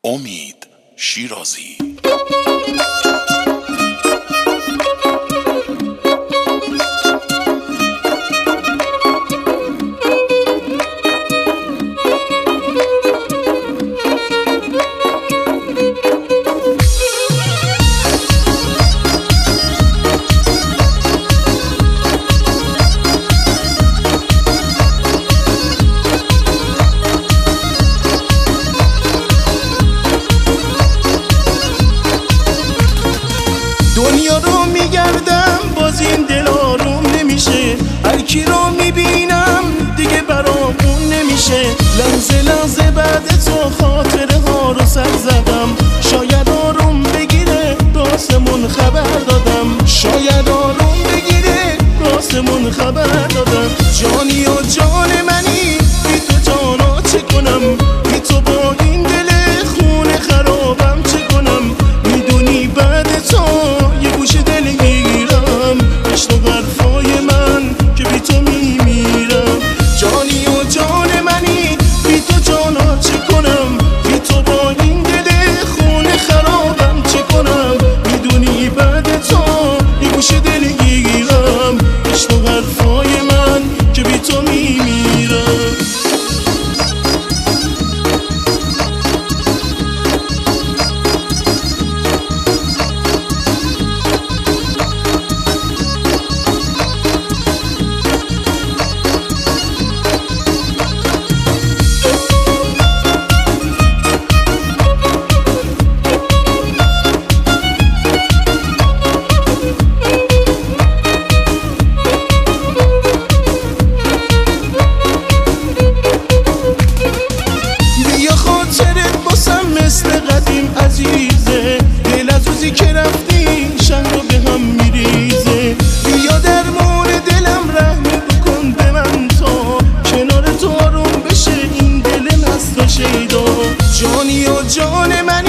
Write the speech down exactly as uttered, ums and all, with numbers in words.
امید شیرازی. دنیا رو میگردم باز این دل آروم نمیشه، هر کی رو میبینم دیگه برامون نمیشه. لحظه لحظه بعد تو خاطره ها رو سر زدم، شاید آروم بگیره راسمون خبر دادم، شاید آروم بگیره راسمون خبر دادم. جانی و جان منی بی تو جانا چه کنم، بی تو با این دل خونه خرابم چه کنم. میدونی بعد تو عزیزه، دل از روزی که رفتی شهر رو به هم میریزه. بیا در مورد دلم رحم بکن به من تا کنار تو آروم بشه این دل مست و شیدا. جانی و جان من